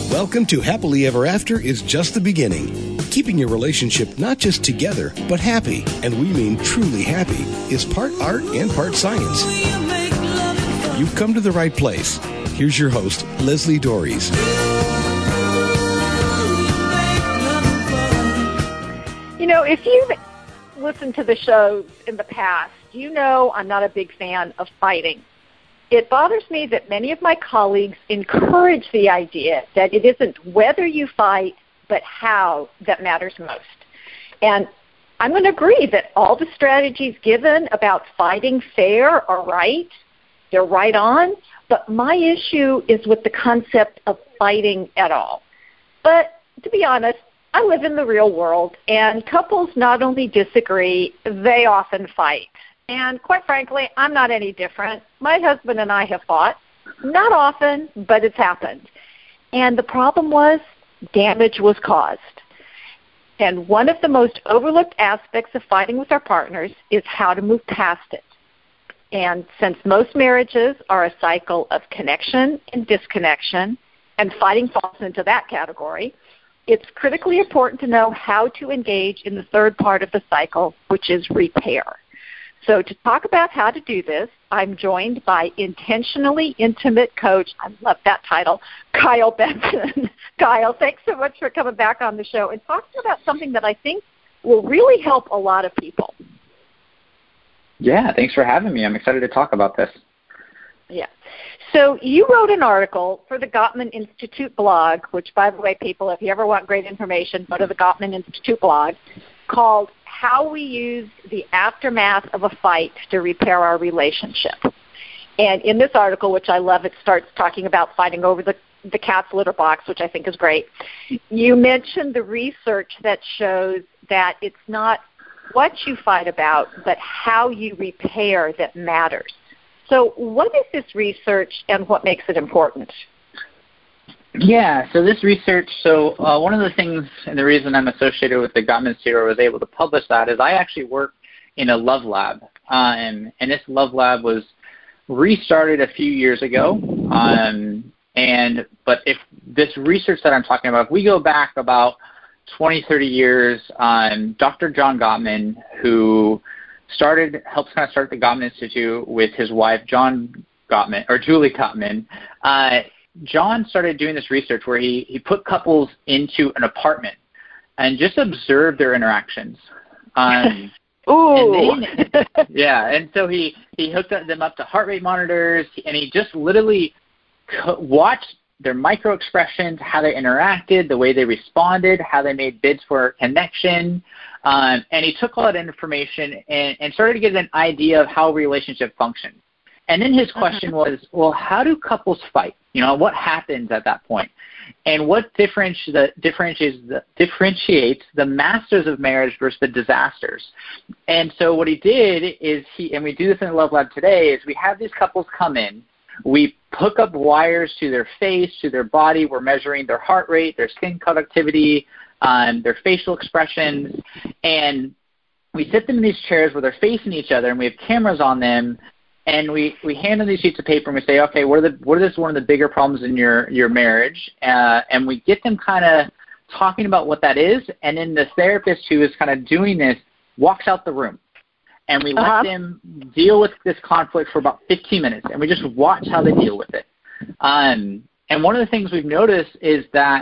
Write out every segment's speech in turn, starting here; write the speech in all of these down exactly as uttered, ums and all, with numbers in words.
Welcome to Happily Ever After is just the beginning. Keeping your relationship not just together, but happy, and we mean truly happy, is part art and part science. You've come to the right place. Here's your host, Leslie Dories. You know, if you've listened to the shows in the past, you know I'm not a big fan of fighting. It bothers me that many of my colleagues encourage the idea that it isn't whether you fight, but how that matters most. And I'm going to agree that all the strategies given about fighting fair are right. They're right on. But my issue is with the concept of fighting at all. But to be honest, I live in the real world, and couples not only disagree, they often fight. And quite frankly, I'm not any different. My husband and I have fought. Not often, but it's happened. And the problem was damage was caused. And one of the most overlooked aspects of fighting with our partners is how to move past it. And since most marriages are a cycle of connection and disconnection, and fighting falls into that category, it's critically important to know how to engage in the third part of the cycle, which is repair. So to talk about how to do this, I'm joined by intentionally intimate coach, I love that title, Kyle Benson. Kyle, thanks so much for coming back on the show and talking about something that I think will really help a lot of people. Yeah, thanks for having me. I'm excited to talk about this. Yeah. So you wrote an article for the Gottman Institute blog, which, by the way, people, if you ever want great information, go to the Gottman Institute blog, called How We Use the Aftermath of a Fight to Repair Our Relationship. And in this article, which I love, it starts talking about fighting over the, the cat's litter box, which I think is great. You mentioned the research that shows that it's not what you fight about, but how you repair that matters. So what is this research and what makes it important? Yeah, so this research, so uh, one of the things and the reason I'm associated with the Gottman Institute or was able to publish that is I actually work in a love lab. Um, and this love lab was restarted a few years ago. Um, and But if this research that I'm talking about, if we go back about twenty, thirty years, um, Doctor John Gottman, who started, helped kind of start the Gottman Institute with his wife, John Gottman, or Julie Gottman, uh, John started doing this research where he, he put couples into an apartment and just observed their interactions. Um, Ooh. And then, yeah, and so he, he hooked them up to heart rate monitors, and he just literally co- watched their micro expressions, how they interacted, the way they responded, how they made bids for connection. Um, and he took all that information and, and started to get an idea of how a relationship functions. And then his question was, well, how do couples fight? You know, what happens at that point? And what differenti- the, differentiates, the, differentiates the masters of marriage versus the disasters? And so what he did is he, and we do this in the Love Lab today, is we have these couples come in. We hook up wires to their face, to their body. We're measuring their heart rate, their skin conductivity, um, their facial expressions. And we sit them in these chairs where they're facing each other, and we have cameras on them. And we, we hand them these sheets of paper, and we say, okay, what are, the, what is one of the bigger problems in your, your marriage? Uh, and we get them kind of talking about what that is. And then the therapist who is kind of doing this walks out the room. And we uh-huh. let them deal with this conflict for about fifteen minutes, and we just watch how they deal with it. Um, and one of the things we've noticed is that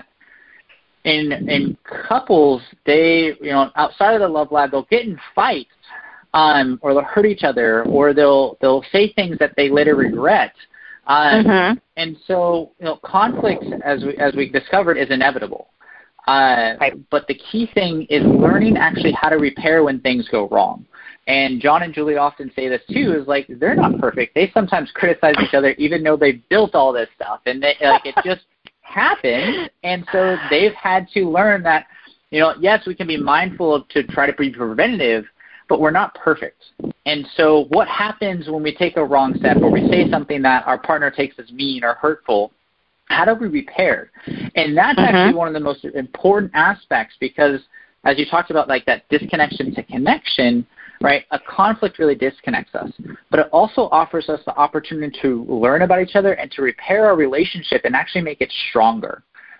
in in couples, they, you know, outside of the Love Lab, they'll get in fights, um, or they'll hurt each other, or they'll they'll say things that they later regret. Um, mm-hmm. And so, you know, conflict, as we as we discovered, is inevitable. Uh, right. But the key thing is learning actually how to repair when things go wrong. And John and Julie often say this too, is like, they're not perfect. They sometimes criticize each other even though they built all this stuff. And they, like, it just happens. And so they've had to learn that, you know, yes, we can be mindful of to try to be preventative, but we're not perfect. And so what happens when we take a wrong step or we say something that our partner takes as mean or hurtful? How do we repair? And that's mm-hmm. actually one of the most important aspects, because as you talked about, like that disconnection to connection, right? A conflict really disconnects us, but it also offers us the opportunity to learn about each other and to repair our relationship and actually make it stronger.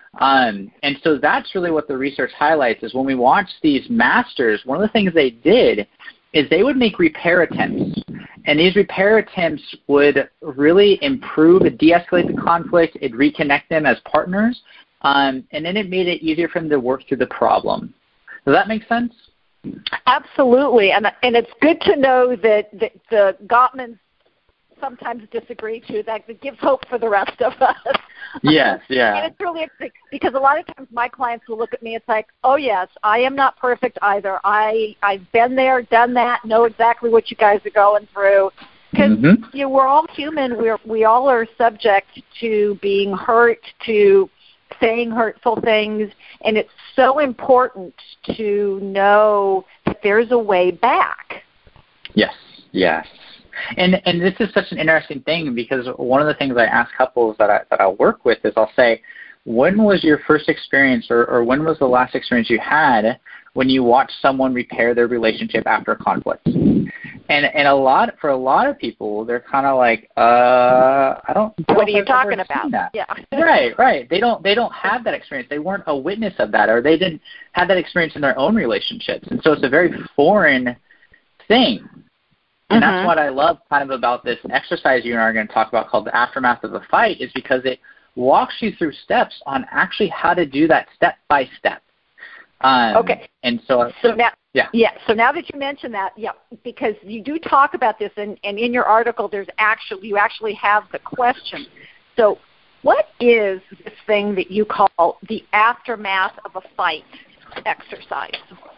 Um, and so that's really what the research highlights is when we watch these masters, one of the things they did is they would make repair attempts. And these repair attempts would really improve and de-escalate the conflict. It'd reconnect them as partners. Um, and then it made it easier for them to work through the problem. Does that make sense? Absolutely. And and it's good to know that, that the Gottmans sometimes disagree too. That gives hope for the rest of us. Yes, yeah. And it's really interesting because a lot of times my clients will look at me, it's like, oh yes, I am not perfect either. I, I've been there, done that, know exactly what you guys are going through. Because mm-hmm. you know, we're all human. We're, we all are subject to being hurt, to saying hurtful things, and it's so important to know that there's a way back. Yes, yes. And and this is such an interesting thing because one of the things I ask couples that I that I work with is I'll say, when was your first experience or, or when was the last experience you had when you watched someone repair their relationship after a conflict? And and a lot for a lot of people, they're kind of like, uh, I don't. I what don't are you talking about? That. Yeah. Right, right. They don't they don't have that experience. They weren't a witness of that, or they didn't have that experience in their own relationships, and so it's a very foreign thing. And mm-hmm. that's what I love kind of about this exercise you and I are going to talk about called the aftermath of the fight is because it walks you through steps on actually how to do that step by step. Um, okay. And so, so now, yeah. yeah. So now that you mention that, yeah, because you do talk about this, and, and in your article, there's actually you actually have the question. So, what is this thing that you call the aftermath of a fight exercise?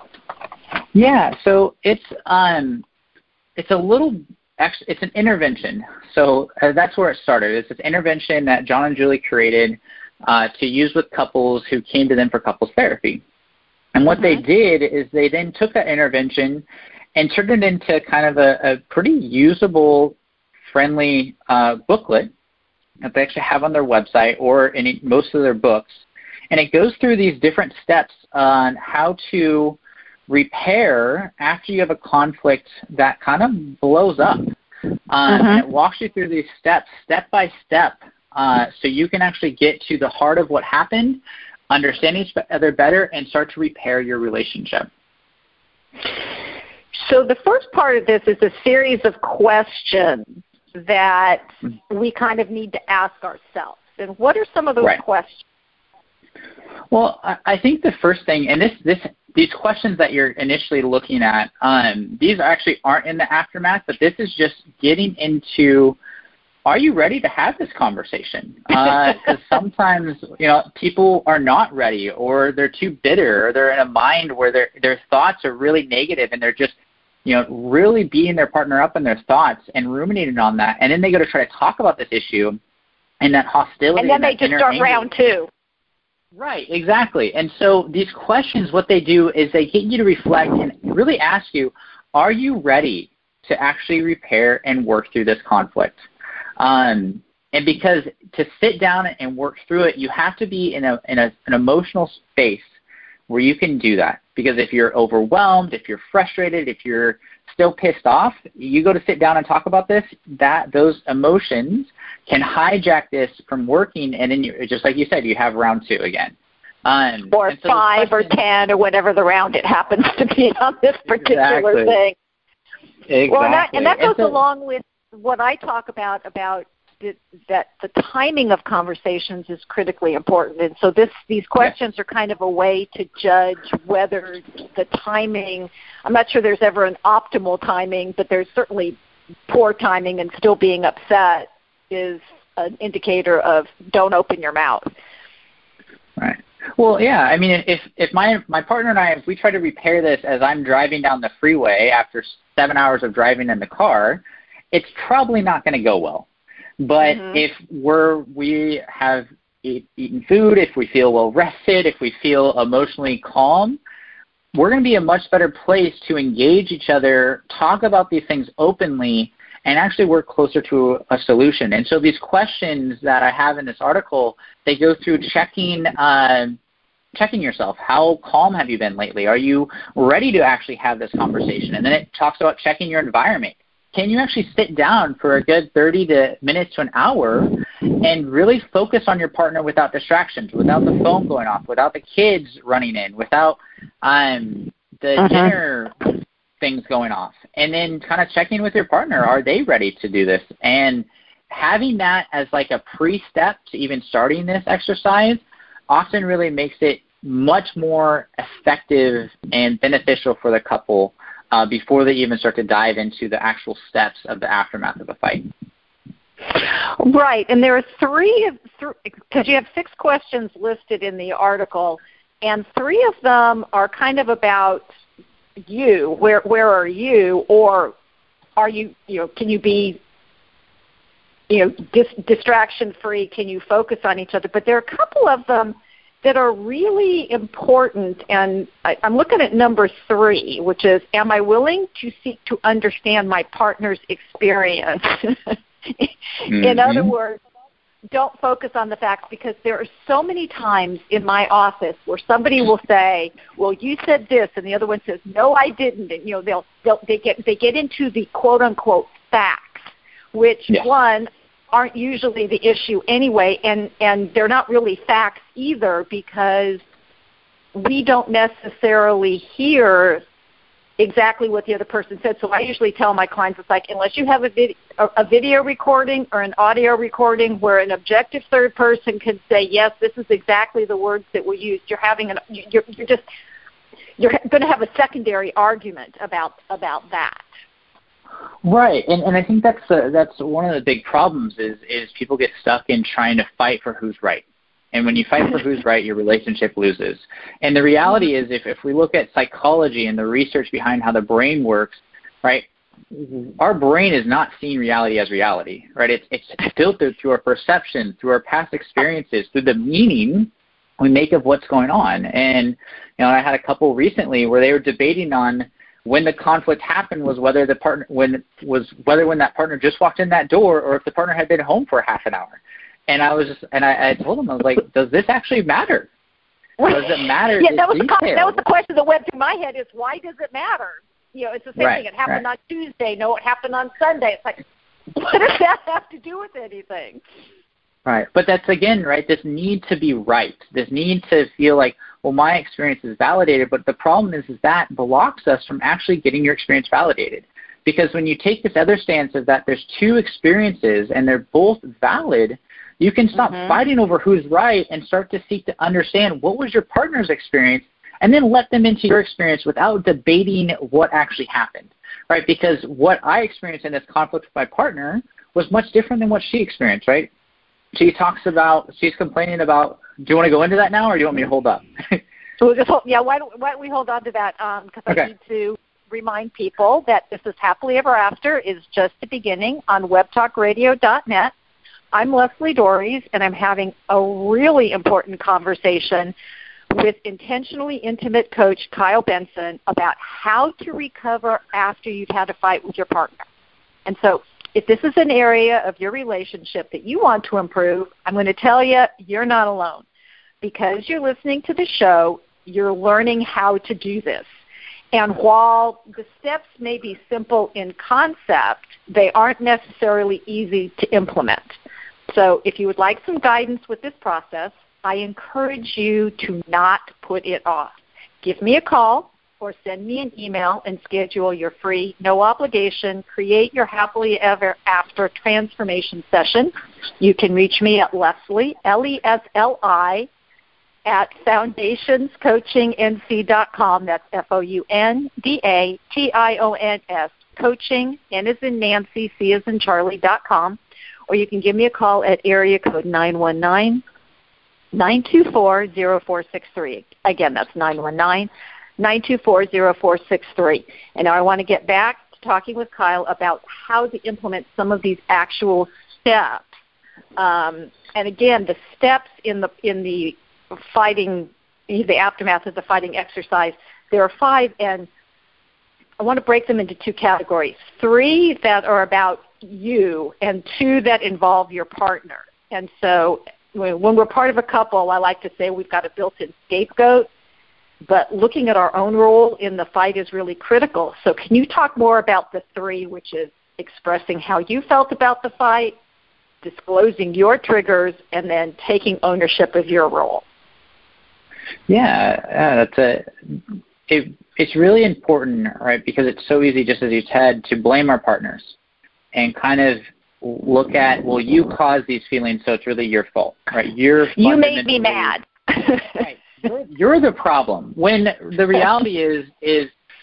Yeah. So it's um. It's a little, it's an intervention. So uh, that's where it started. It's this intervention that John and Julie created uh, to use with couples who came to them for couples therapy. And what mm-hmm. they did is they then took that intervention and turned it into kind of a, a pretty usable, friendly uh, booklet that they actually have on their website or in most of their books. And it goes through these different steps on how to repair after you have a conflict that kind of blows up. Uh, uh-huh. And it walks you through these steps, step by step, uh, so you can actually get to the heart of what happened, understand each other better, and start to repair your relationship. So the first part of this is a series of questions that we kind of need to ask ourselves. And what are some of those right. questions? Well, I think the first thing, and this, this, these questions that you're initially looking at, um, these actually aren't in the aftermath, but this is just getting into, are you ready to have this conversation? Because uh, sometimes, you know, people are not ready, or they're too bitter, or they're in a mind where their their thoughts are really negative, and they're just, you know, really beating their partner up in their thoughts and ruminating on that, and then they go to try to talk about this issue, and that hostility. And then and they just start round two. Right, exactly. And so these questions, what they do is they get you to reflect and really ask you, are you ready to actually repair and work through this conflict? Um, and because to sit down and work through it, you have to be in a in a, an emotional space where you can do that. Because if you're overwhelmed, if you're frustrated, if you're still pissed off, you go to sit down and talk about this, that those emotions can hijack this from working, and then you, just like you said, you have round two again. Um, or so five or ten or whatever the round it happens to be on this particular exactly. thing. Exactly. Well, and that, and that goes and so, along with what I talk about, about the, that the timing of conversations is critically important. And so this these questions yes. are kind of a way to judge whether the timing, I'm not sure there's ever an optimal timing, but there's certainly poor timing, and still being upset is an indicator of don't open your mouth. Right. Well, yeah. I mean, if if my my partner and I, if we try to repair this as I'm driving down the freeway after seven hours of driving in the car, it's probably not going to go well. But mm-hmm. if we're we have eat, eaten food, if we feel well rested, if we feel emotionally calm, we're going to be a much better place to engage each other, talk about these things openly, and actually work closer to a solution. And so these questions that I have in this article, they go through checking uh, checking yourself. How calm have you been lately? Are you ready to actually have this conversation? And then it talks about checking your environment. can you actually sit down for a good thirty to minutes to an hour and really focus on your partner without distractions, without the phone going off, without the kids running in, without um, the uh-huh. dinner things going off, and then kind of checking with your partner, are they ready to do this? And having that as like a pre-step to even starting this exercise often really makes it much more effective and beneficial for the couple uh, before they even start to dive into the actual steps of the aftermath of a fight. Right, and there are three, because you have six questions listed in the article, and three of them are kind of about you. Where where are you, or are you, you know, can you be, you know, dis- distraction free? Can you focus on each other? But there are a couple of them that are really important, and I, I'm looking at number three, which is, am I willing to seek to understand my partner's experience? mm-hmm. In other words, don't focus on the facts, because there are so many times in my office where somebody will say, well, you said this, and the other one says, no, I didn't. And, you know, they'll, they'll, they get they get into the quote-unquote facts, which, yeah. one, aren't usually the issue anyway, and, and they're not really facts either, because we don't necessarily hear exactly what the other person said. So I usually tell my clients, it's like, unless you have a, vid- a video recording or an audio recording where an objective third person can say, yes, this is exactly the words that were used, you're having an, you're, you're just, you're going to have a secondary argument about about that. Right, and and I think that's uh, that's one of the big problems is is people get stuck in trying to fight for who's right. And when you fight for who's right, your relationship loses. And the reality is, if, if we look at psychology and the research behind how the brain works, right, our brain is not seeing reality as reality, right? It's, it's filtered through our perception, through our past experiences, through the meaning we make of what's going on. And, you know, I had a couple recently where they were debating on when the conflict happened was whether the partner when was whether when that partner just walked in that door or if the partner had been home for half an hour. And I was just, and I, I told him, I was like, does this actually matter? Does it matter? Yeah, that was, the, that was the question that went through my head is, why does it matter? You know, it's the same right, thing. It happened right. on Tuesday. No, it happened on Sunday. It's like, what does that have to do with anything? Right. But that's, again, right, this need to be right, this need to feel like, well, my experience is validated. But the problem is, is that blocks us from actually getting your experience validated. Because when you take this other stance of that there's two experiences and they're both valid, you can stop mm-hmm. fighting over who's right and start to seek to understand what was your partner's experience and then let them into your experience without debating what actually happened, right? Because what I experienced in this conflict with my partner was much different than what she experienced, right? She talks about, she's complaining about, do you want to go into that now or do you want me to hold up? So we'll just hold, yeah, why don't, why don't we hold on to that because um, okay. I need to remind people that This Is Happily Ever After is just the beginning on web talk radio dot net. I'm Leslie Dories, and I'm having a really important conversation with intentionally intimate coach Kyle Benson about how to recover after you've had a fight with your partner. And so if this is an area of your relationship that you want to improve, I'm going to tell you you're not alone. Because you're listening to the show, you're learning how to do this. And while the steps may be simple in concept, they aren't necessarily easy to implement. So if you would like some guidance with this process, I encourage you to not put it off. Give me a call or send me an email and schedule your free, no obligation, Create Your Happily Ever After transformation session. You can reach me at Leslie, L E S L I, at foundations coaching n c dot com. That's F O U N D A T I O N S, coaching, N as in Nancy, C as in Charlie, dot com. Or you can give me a call at area code nine one nine, nine two four, zero four six three. Again, that's nine one nine, nine two four, zero four six three. And now I want to get back to talking with Kyle about how to implement some of these actual steps. Um, and again, the steps in the in the fighting, the aftermath of the fighting exercise, there are five, and I want to break them into two categories. Three that are about you and two that involve your partner. And so when we're part of a couple, I like to say we've got a built-in scapegoat, but looking at our own role in the fight is really critical. So can you talk more about the three, which is expressing how you felt about the fight, disclosing your triggers, and then taking ownership of your role. Yeah, yeah that's a. It, it's really important, right? Because it's so easy, just as you said, to blame our partners and kind of look at, well, you caused these feelings, so it's really your fault, right? You're you made me mad. Right. You're, you're the problem. When the reality is, is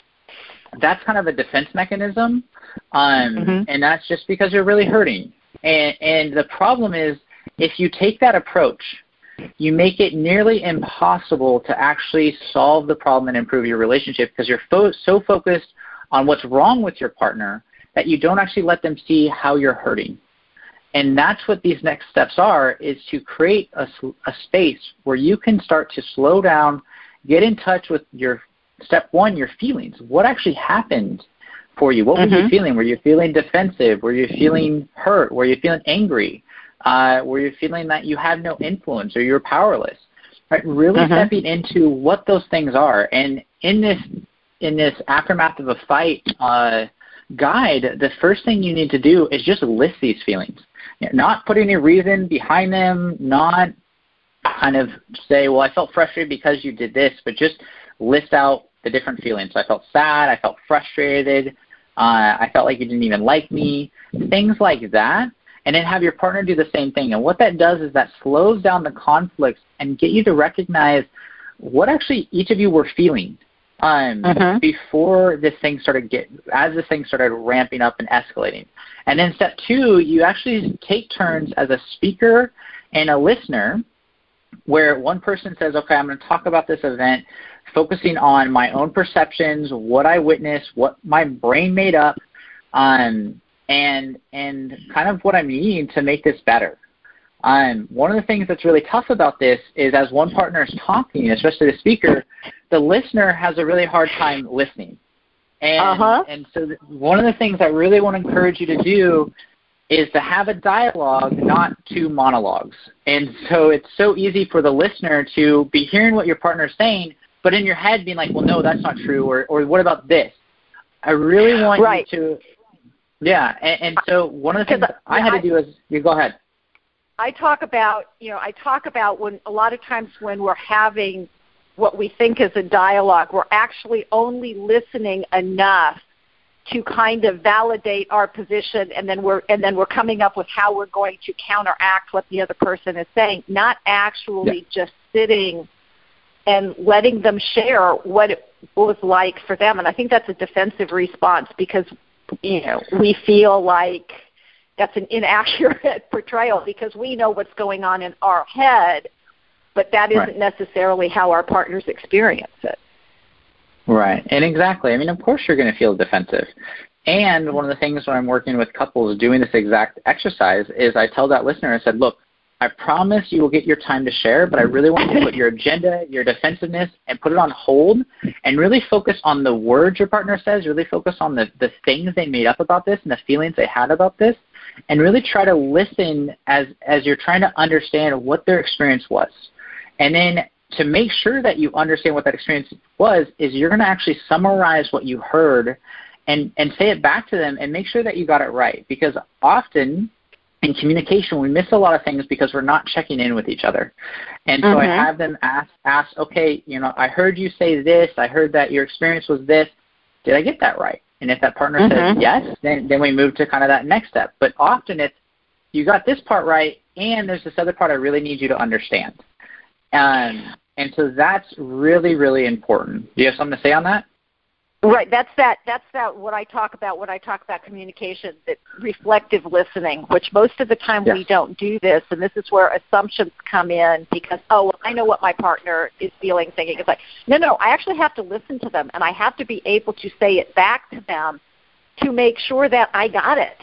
that's kind of a defense mechanism, um, mm-hmm. and that's just because you're really hurting. And, and the problem is, if you take that approach, you make it nearly impossible to actually solve the problem and improve your relationship because you're fo- so focused on what's wrong with your partner that you don't actually let them see how you're hurting. And that's what these next steps are, is to create a, a space where you can start to slow down, get in touch with your, step one, your feelings. What actually happened for you? What mm-hmm. were you feeling? Were you feeling defensive? Were you feeling hurt? Were you feeling angry? Uh, were you feeling that you had no influence or you were powerless? Right? Really mm-hmm. stepping into what those things are. And in this in this aftermath of a fight uh, guide, the first thing you need to do is just list these feelings. You know, not put any reason behind them, not kind of say, well, I felt frustrated because you did this, but just list out the different feelings. So I felt sad, I felt frustrated, uh, I felt like you didn't even like me, things like that. And then have your partner do the same thing. And what that does is that slows down the conflicts and get you to recognize what actually each of you were feeling um, mm-hmm. before this thing started get as this thing started ramping up and escalating. And then step two, you actually take turns as a speaker and a listener, where one person says, okay, I'm going to talk about this event, focusing on my own perceptions, what I witnessed, what my brain made up, um, and and kind of what I'm needing to make this better. Um, one of the things that's really tough about this is as one partner is talking, especially the speaker, the listener has a really hard time listening. And, uh-huh. and so th- one of the things I really want to encourage you to do is to have a dialogue, not two monologues. And so it's so easy for the listener to be hearing what your partner's saying, but in your head being like, well, no, that's not true, or, or what about this? I really want right. you to... Yeah, and, and so one of the things I had to do is, you go ahead. I talk about, you know, I talk about when a lot of times when we're having what we think is a dialogue, we're actually only listening enough to kind of validate our position, and then we're and then we're coming up with how we're going to counteract what the other person is saying, not actually yeah. just sitting and letting them share what it was like for them. And I think that's a defensive response because you know, we feel like that's an inaccurate portrayal because we know what's going on in our head, but that isn't right. necessarily how our partners experience it. Right, and exactly. I mean, of course you're going to feel defensive. And one of the things when I'm working with couples doing this exact exercise is I tell that listener, I said, look, I promise you will get your time to share, but I really want you to put your agenda, your defensiveness, and put it on hold and really focus on the words your partner says, really focus on the, the things they made up about this and the feelings they had about this, and really try to listen as, as you're trying to understand what their experience was. And then to make sure that you understand what that experience was is you're going to actually summarize what you heard and, and say it back to them and make sure that you got it right, because often – in communication, we miss a lot of things because we're not checking in with each other. And so mm-hmm. I have them ask, ask, okay, you know, I heard you say this. I heard that your experience was this. Did I get that right? And if that partner mm-hmm. says yes, then, then we move to kind of that next step. But often it's, you got this part right, and there's this other part I really need you to understand. Um, and so that's really, really important. Do you have something to say on that? Right, that's that. That's that. What I talk about when I talk about communication, that reflective listening, which most of the time yes. we don't do this, and this is where assumptions come in because oh, well, I know what my partner is feeling, thinking. It's like no, no, I actually have to listen to them, and I have to be able to say it back to them to make sure that I got it.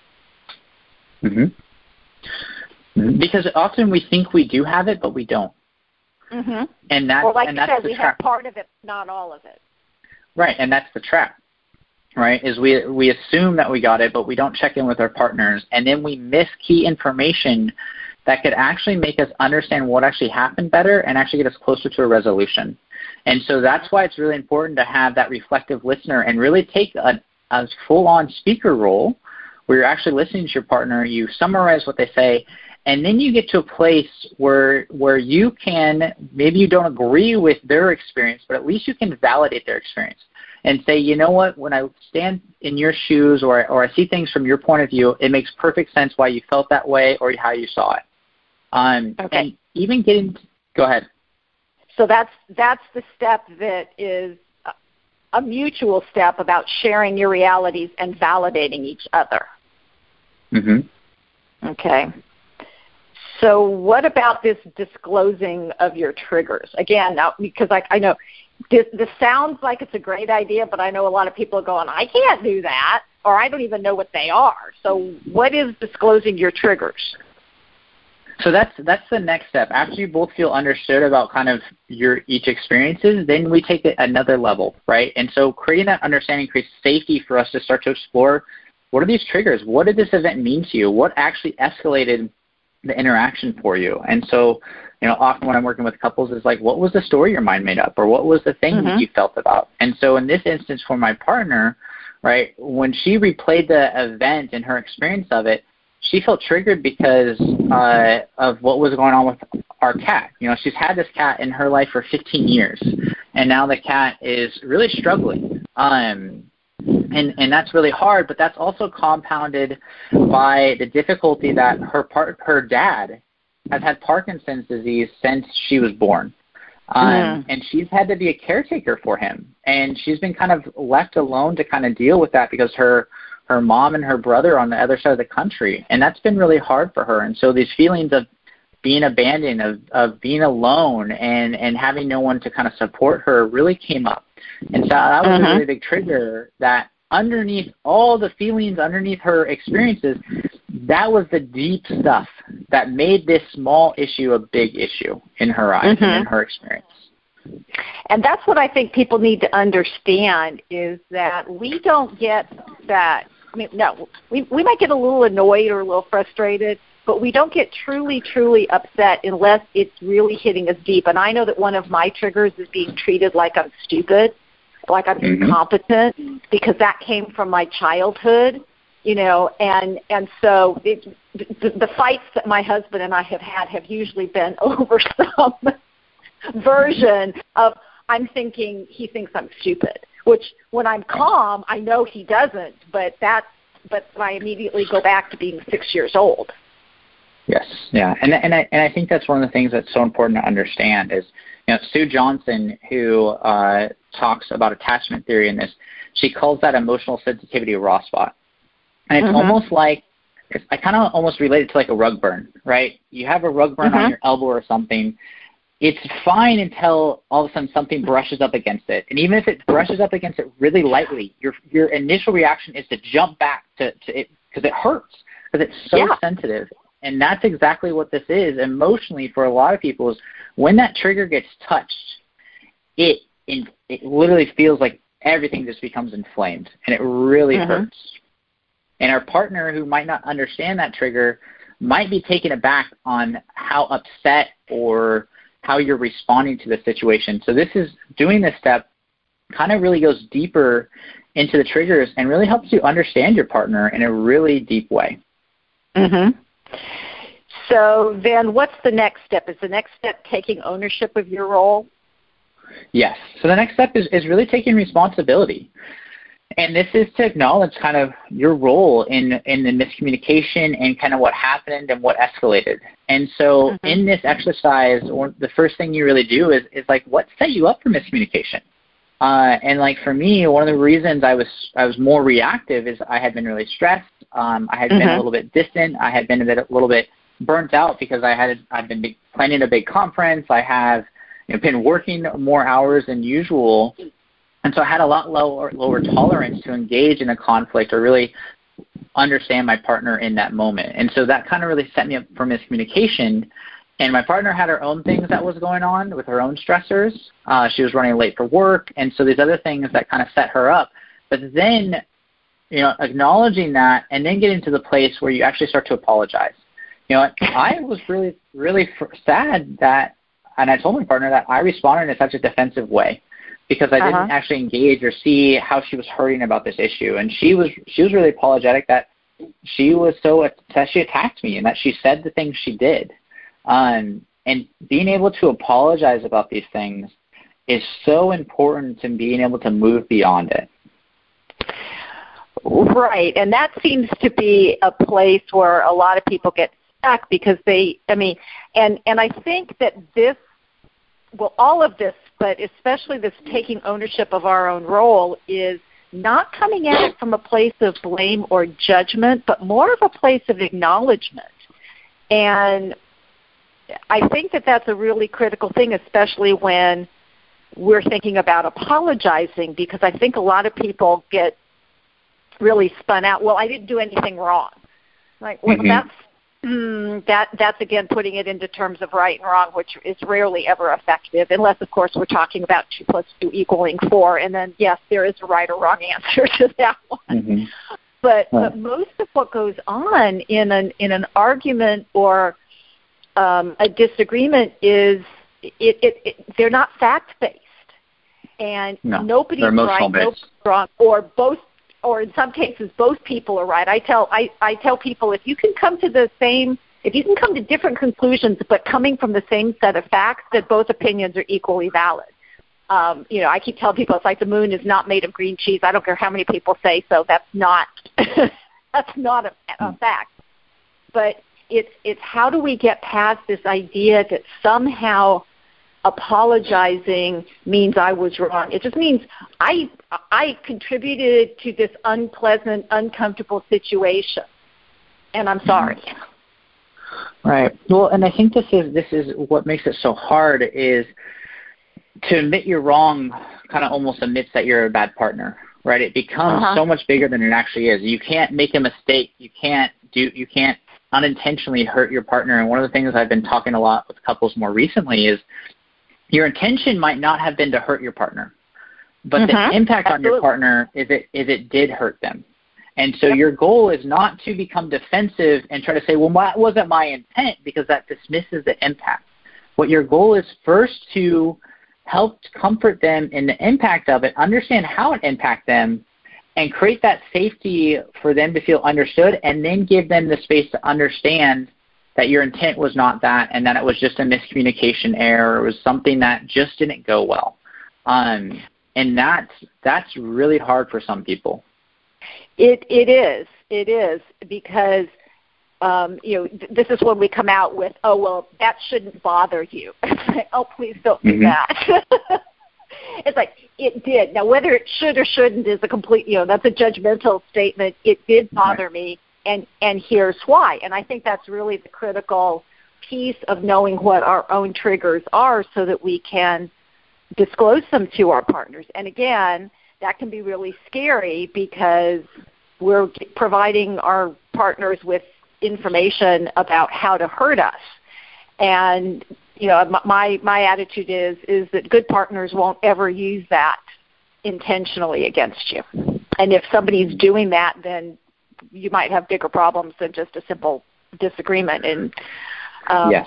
Mm-hmm. Because often we think we do have it, but we don't. Mm-hmm. And that's well, like and you that's said, we trap. have part of it, not all of it. Right, and that's the trap, right, is we we assume that we got it, but we don't check in with our partners, and then we miss key information that could actually make us understand what actually happened better and actually get us closer to a resolution. And so that's why it's really important to have that reflective listener and really take a, a full-on speaker role where you're actually listening to your partner, you summarize what they say, and then you get to a place where where you can, maybe you don't agree with their experience, but at least you can validate their experience and say, you know what, when I stand in your shoes or, or I see things from your point of view, it makes perfect sense why you felt that way or how you saw it. Um, okay. And even getting, go ahead. So that's that's the step that is a mutual step about sharing your realities and validating each other. Mm-hmm. Okay. So what about this disclosing of your triggers? Again, now, because I, I know this, this sounds like it's a great idea, but I know a lot of people are going, I can't do that, or I don't even know what they are. So what is disclosing your triggers? So that's that's the next step. After you both feel understood about kind of your each experiences, then we take it another level, right? And so creating that understanding creates safety for us to start to explore, what are these triggers? What did this event mean to you? What actually escalated the interaction for you? And so, you know, often when I'm working with couples, it's like, what was the story your mind made up, or what was the thing mm-hmm. that you felt about? And so in this instance for my partner, right, when she replayed the event and her experience of it, she felt triggered because uh, of what was going on with our cat. You know, she's had this cat in her life for fifteen years, and now the cat is really struggling. Um, and, and that's really hard, but that's also compounded by the difficulty that her part, her dad has had Parkinson's disease since she was born. Um, mm. And she's had to be a caretaker for him. And she's been kind of left alone to kind of deal with that because her her mom and her brother are on the other side of the country. And that's been really hard for her. And so these feelings of being abandoned, of, of being alone and, and having no one to kind of support her really came up. And so that was uh-huh. a really big trigger that underneath all the feelings, underneath her experiences, that was the deep stuff that made this small issue a big issue in her eyes uh-huh. and in her experience. And that's what I think people need to understand is that we don't get that. I mean, no, we we might get a little annoyed or a little frustrated, but we don't get truly, truly upset unless it's really hitting us deep. And I know that one of my triggers is being treated like I'm stupid, like I'm mm-hmm. incompetent, because that came from my childhood, you know, and, and so it, the, the fights that my husband and I have had have usually been over some version of I'm thinking he thinks I'm stupid, which when I'm calm, I know he doesn't, but that, but I immediately go back to being six years old. Yes, yeah, and and I and I think that's one of the things that's so important to understand is, you know, Sue Johnson, who uh, talks about attachment theory in this, she calls that emotional sensitivity a raw spot, and it's mm-hmm. almost like it's, I kind of almost relate it to like a rug burn, right? You have a rug burn mm-hmm. on your elbow or something. It's fine until all of a sudden something brushes up against it, and even if it brushes up against it really lightly, your your initial reaction is to jump back to, to it because it hurts because it's so yeah. sensitive. And that's exactly what this is emotionally for a lot of people is when that trigger gets touched, it it, it literally feels like everything just becomes inflamed, and it really mm-hmm. hurts. And our partner who might not understand that trigger might be taken aback on how upset or how you're responding to the situation. So this is doing this step kind of really goes deeper into the triggers and really helps you understand your partner in a really deep way. Mm-hmm. So then what's the next step? Is the next step taking ownership of your role? Yes. So the next step is, is really taking responsibility. And this is to acknowledge kind of your role in, in the miscommunication and kind of what happened and what escalated. And so mm-hmm. in this exercise, or the first thing you really do is, is like, what set you up for miscommunication? Uh, and like for me, one of the reasons I was I was more reactive is I had been really stressed. Um, I had mm-hmm. been a little bit distant. I had been a, bit, a little bit burnt out because I had I'd been big, planning a big conference. I have you know, been working more hours than usual, and so I had a lot lower lower tolerance to engage in a conflict or really understand my partner in that moment. And so that kind of really set me up for miscommunication. And my partner had her own things that was going on with her own stressors. Uh, she was running late for work, and so these other things that kind of set her up. But then, you know, acknowledging that and then getting to the place where you actually start to apologize. You know, I was really, really sad that, and I told my partner that I responded in such a defensive way because I didn't uh-huh. actually engage or see how she was hurting about this issue. And she was, she was really apologetic that she was so that she attacked me and that she said the things she did. Um, and being able to apologize about these things is so important to being able to move beyond it. Right, and that seems to be a place where a lot of people get stuck because they, I mean, and, and I think that this, well, all of this, but especially this taking ownership of our own role is not coming at it from a place of blame or judgment, but more of a place of acknowledgement. And I think that that's a really critical thing, especially when we're thinking about apologizing, because I think a lot of people get really spun out. Well, I didn't do anything wrong. Like, well, mm-hmm. that's mm, that that's again putting it into terms of right and wrong, which is rarely ever effective, unless, of course, we're talking about two plus two equaling four, and then yes, there is a right or wrong answer to that one. Mm-hmm. But right. but most of what goes on in an in an argument or um, a disagreement is it, it, it they're not fact based, and no, nobody's right, nobody's wrong, or both. Or in some cases, both people are right. I tell I, I tell people if you can come to the same, if you can come to different conclusions, but coming from the same set of facts, that both opinions are equally valid. Um, you know, I keep telling people it's like the moon is not made of green cheese. I don't care how many people say so. That's not that's not a, a fact. But it's it's how do we get past this idea that somehow apologizing means I was wrong. It just means I I contributed to this unpleasant, uncomfortable situation, and I'm sorry. Right. Well, and I think this is this is what makes it so hard is to admit you're wrong. Kind of almost admits that you're a bad partner, right? It becomes uh-huh. so much bigger than it actually is. You can't make a mistake. You can't do. You can't unintentionally hurt your partner. And one of the things I've been talking a lot with couples more recently is your intention might not have been to hurt your partner, but mm-hmm. the impact Absolutely. on your partner is it is it did hurt them. And so yep. your goal is not to become defensive and try to say, well, that wasn't my intent, because that dismisses the impact. What your goal is first to help comfort them in the impact of it, understand how it impacts them, and create that safety for them to feel understood, and then give them the space to understand that your intent was not that, and that it was just a miscommunication error. It was something that just didn't go well. Um, and that's, that's really hard for some people. It It is. It is because, um, you know, th- this is when we come out with, oh, well, that shouldn't bother you. Oh, please don't do mm-hmm. that. It's like, it did. Now, whether it should or shouldn't is a complete, you know, that's a judgmental statement. It did bother right. me. And and here's why. And I think that's really the critical piece of knowing what our own triggers are so that we can disclose them to our partners. And again, that can be really scary because we're providing our partners with information about how to hurt us. And, you know, my my attitude is is that good partners won't ever use that intentionally against you. And if somebody's doing that, then you might have bigger problems than just a simple disagreement. And um, yes.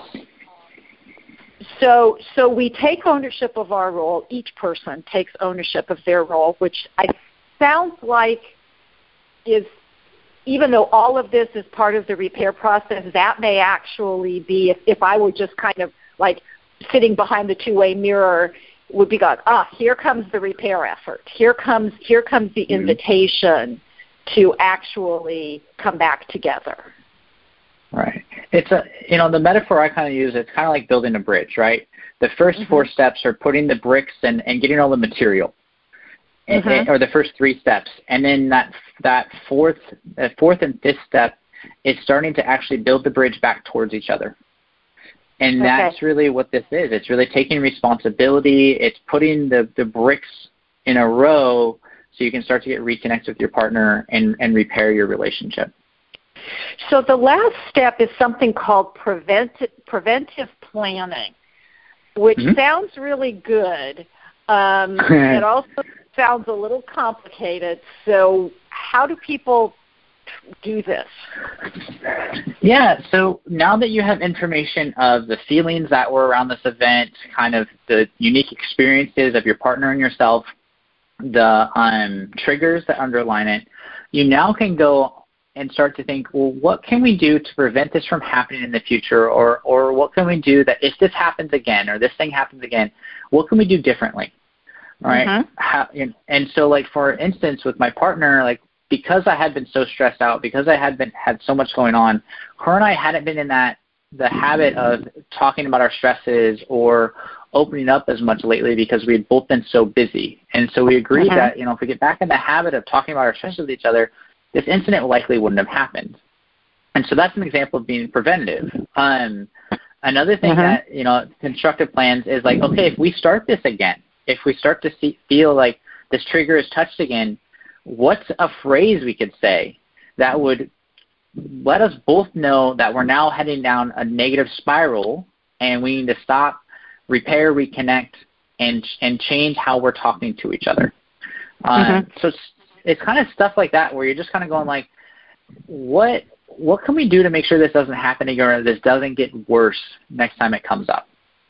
So, so we take ownership of our role. Each person takes ownership of their role, which I sounds like is, even though all of this is part of the repair process, that may actually be, if, if I were just kind of like sitting behind the two-way mirror, would be like, ah, here comes the repair effort. Here comes, here comes the mm-hmm. invitation to actually come back together. Right. It's a, you know, the metaphor I kind of use, it's kind of like building a bridge, right? The first mm-hmm. four steps are putting the bricks and, and getting all the material, mm-hmm. and, or the first three steps. And then that that fourth, uh, fourth and fifth step is starting to actually build the bridge back towards each other. And okay. that's really what this is. It's really taking responsibility. It's putting the, the bricks in a row so you can start to get reconnected with your partner and, and repair your relationship. So the last step is something called prevent, preventive planning, which mm-hmm. sounds really good. Um, it also sounds a little complicated. So how do people do this? Yeah, so now that you have information of the feelings that were around this event, kind of the unique experiences of your partner and yourself, the um, triggers that underline it, you now can go and start to think, well, what can we do to prevent this from happening in the future? Or, or what can we do that if this happens again or this thing happens again, what can we do differently? All right. Mm-hmm. How, and, and so, like, for instance, with my partner, like, because I had been so stressed out, because I had been had so much going on, her and I hadn't been in that the habit of talking about our stresses or opening up as much lately because we had both been so busy. And so we agreed mm-hmm. that, you know, if we get back in the habit of talking about our stresses with each other, this incident likely wouldn't have happened. And so that's an example of being preventative. Um, another thing mm-hmm. that, you know, constructive plans is like, okay, if we start this again, if we start to see, feel like this trigger is touched again, what's a phrase we could say that would let us both know that we're now heading down a negative spiral and we need to stop, repair, reconnect, and and change how we're talking to each other. Mm-hmm. Um, so it's, it's kind of stuff like that where you're just kind of going like, what what can we do to make sure this doesn't happen again or this doesn't get worse next time it comes up?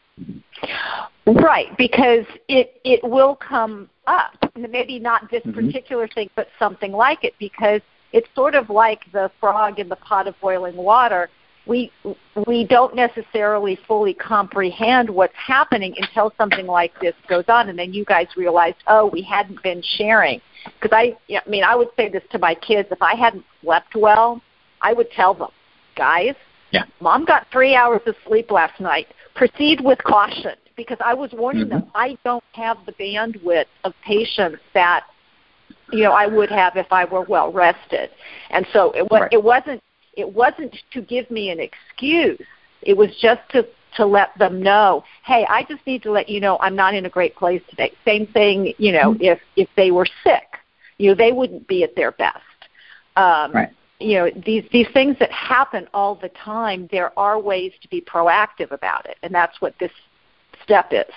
Right, because it it will come up. Maybe not this mm-hmm. particular thing, but something like it, because it's sort of like the frog in the pot of boiling water. We we don't necessarily fully comprehend what's happening until something like this goes on, and then you guys realize, oh, we hadn't been sharing. Because I, I mean, I would say this to my kids. If I hadn't slept well, I would tell them, guys, yeah. Mom got three hours of sleep last night. Proceed with caution, because I was warning mm-hmm. them. I don't have the bandwidth of patience that, you know, I would have if I were well rested. And so it was. Right. It wasn't. It wasn't to give me an excuse. It was just to, to let them know, hey, I just need to let you know I'm not in a great place today. Same thing, you know, mm-hmm. if, if they were sick, you know, they wouldn't be at their best. Um, right. You know, these, these things that happen all the time, there are ways to be proactive about it, and that's what this step is.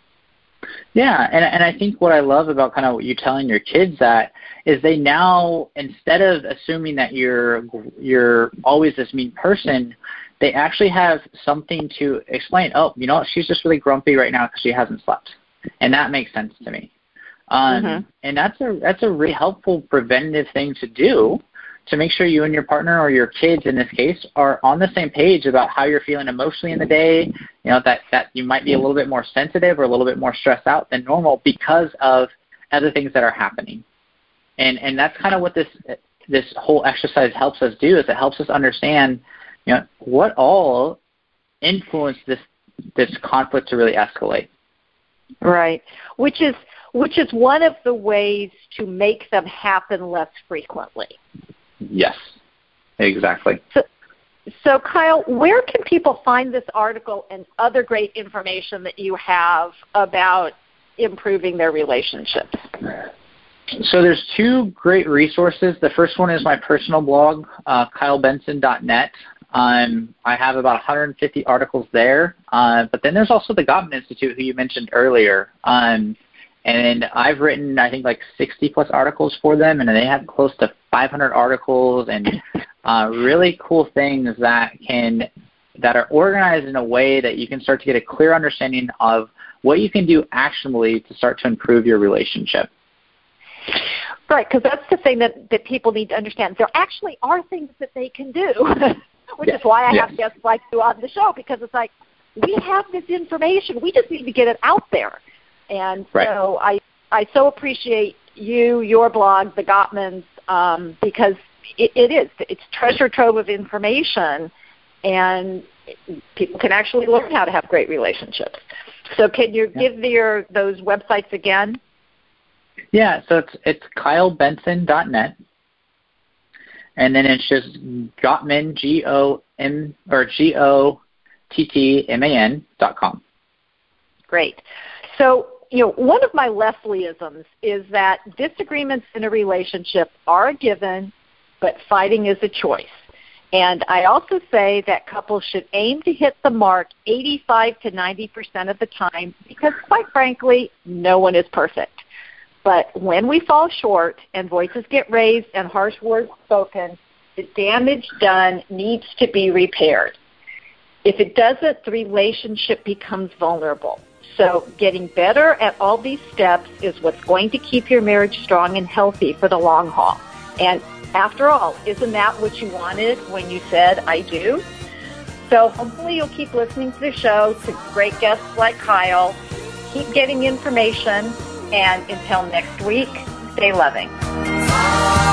Yeah, and and I think what I love about kind of what you're telling your kids that is they now, instead of assuming that you're you're always this mean person, they actually have something to explain. Oh, you know, she's just really grumpy right now because she hasn't slept, and that makes sense to me. Um, mm-hmm. And that's a that's a really helpful preventative thing to do to make sure you and your partner or your kids in this case are on the same page about how you're feeling emotionally in the day, you know, that, that you might be a little bit more sensitive or a little bit more stressed out than normal because of other things that are happening. And and that's kind of what this this whole exercise helps us do, is it helps us understand, you know, what all influenced this this conflict to really escalate. Right. Which is which is one of the ways to make them happen less frequently. Yes, exactly. So, so, Kyle, where can people find this article and other great information that you have about improving their relationships? So there's two great resources. The first one is my personal blog, uh, kyle benson dot net. Um, I have about one hundred fifty articles there. Uh, but then there's also the Gottman Institute, who you mentioned earlier. Um, And I've written, I think, like sixty plus articles for them, and they have close to five hundred articles and uh, really cool things that can that are organized in a way that you can start to get a clear understanding of what you can do actionably to start to improve your relationship. Right, because that's the thing that, that people need to understand. There actually are things that they can do, which yes. is why I yes. have guests like you on the show, because it's like, we have this information. We just need to get it out there. And right. so I I so appreciate you, your blog, the Gottmans, um, because it, it is. It's treasure trove of information, and people can actually learn how to have great relationships. So can you yeah. give your those websites again? Yeah, so it's it's kyle benson dot net, and then it's just Gottman, G O M or G O T T M A N dot com. Great. So, you know, one of my Leslieisms is that disagreements in a relationship are a given, but fighting is a choice. And I also say that couples should aim to hit the mark eighty-five to ninety percent of the time, because quite frankly, no one is perfect. But when we fall short and voices get raised and harsh words spoken, the damage done needs to be repaired. If it doesn't, the relationship becomes vulnerable. So getting better at all these steps is what's going to keep your marriage strong and healthy for the long haul. And after all, isn't that what you wanted when you said, I do? So hopefully you'll keep listening to the show, to great guests like Kyle. Keep getting information. And until next week, stay loving.